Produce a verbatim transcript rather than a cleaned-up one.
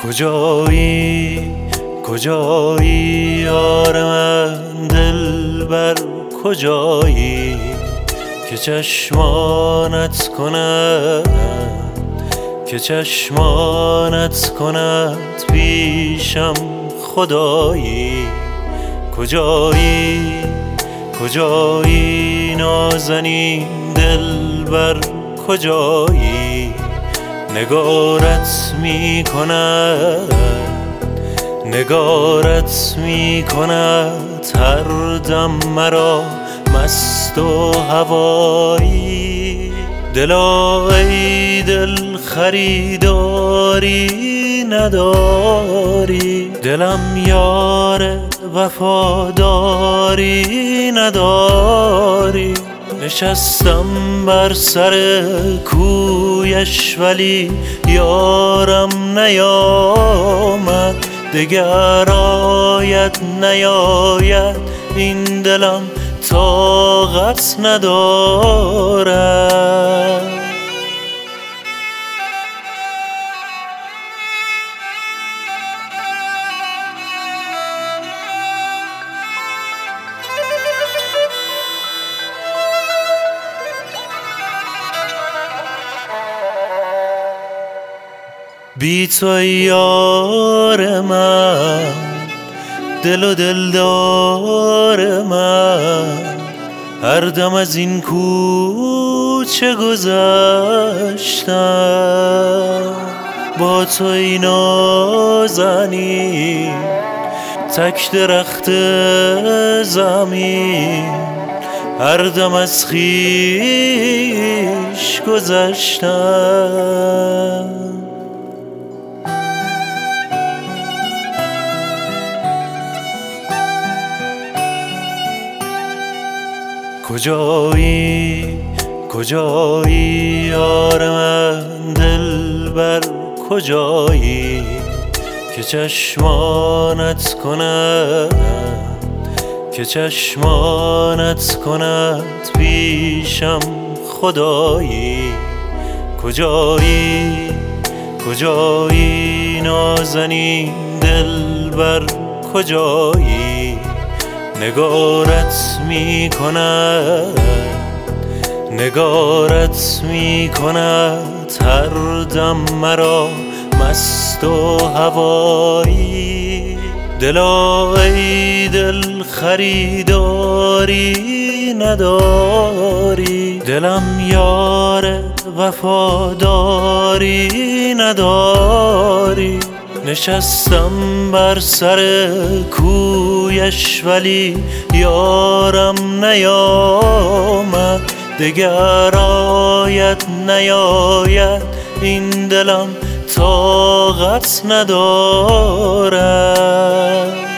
کجایی کجایی یار من دلبر کجایی که چشمانت کند که چشمانت کند پیشم خدایی کجایی کجایی نازنین دلبر کجایی نگارت می کند نگارت می کند هر دم مرا مست و هوایی دلا ای دل خریداری نداری دلم یار وفاداری نداری نشستم بر سر کویش ولی یارم نیامد دگر آید نیاید این دلم طاقت ندارد بی تو یار من دل و دلدار من هر دم از این کوچه گذشتم با تو ای نازنین تک درخت زمین هر دم از خویش گذشتم کجایی کجایی یار من دلبر کجایی که چشمانت کند که چشمانت کند پیشم خدایی کجایی کجایی نازنین دلبر کجایی نگارت می کند نگارت می کند هر دم مرا مست و هوایی دلا ای دل خریداری نداری دلم یار وفاداری نداری نشستم بر سر کویش ولی یارم نیامد دگر آید نیاید این دلم طاقت ندارد